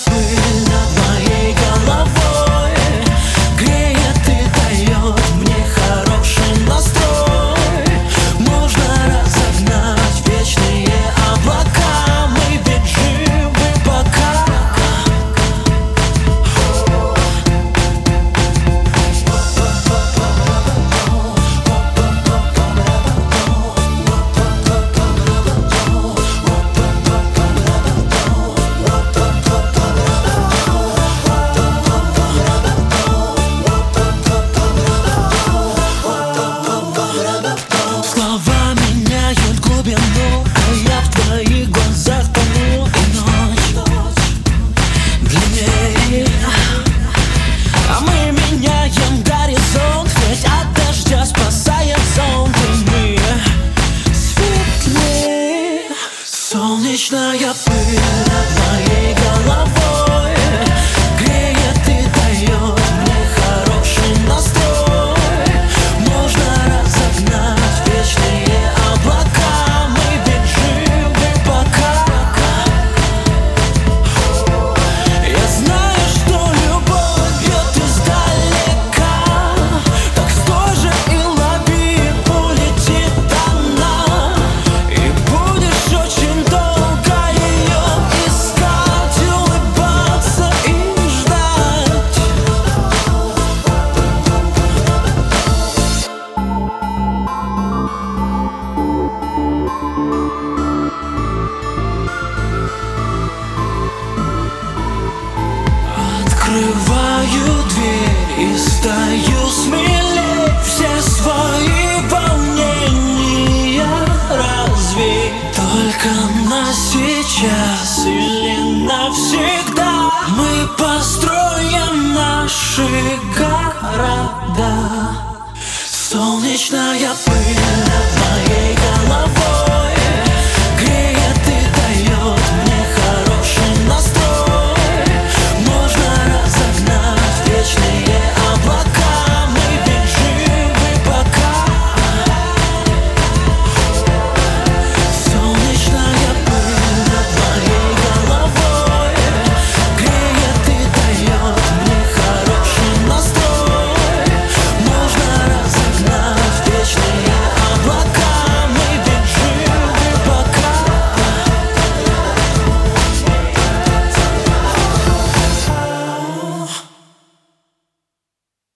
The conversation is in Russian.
пыль над моей головой греет и дает мне хороший настрой. Можно разогнать вечные облака, мы ведь живы пока. Слова меняют глубину, а я в твоих глазах тону. И ночь длиннее, а мы меняем горизонт, ведь от дождя спасает зонт. И мы светлее. Солнечная пыль над моей головой греет и дает мне хороший настрой. Можно разогнать вечные облака, мы ведь живы пока. Я знаю, что любовь бьет издалека, так стой же и лови, улетит она. И будешь очень долго ее искать, улыбаться и ждать. Открываю дверь и стою смелей, все свои волнения развей. Только на сейчас или навсегда мы построим наши города. Солнечная пыль над моей головой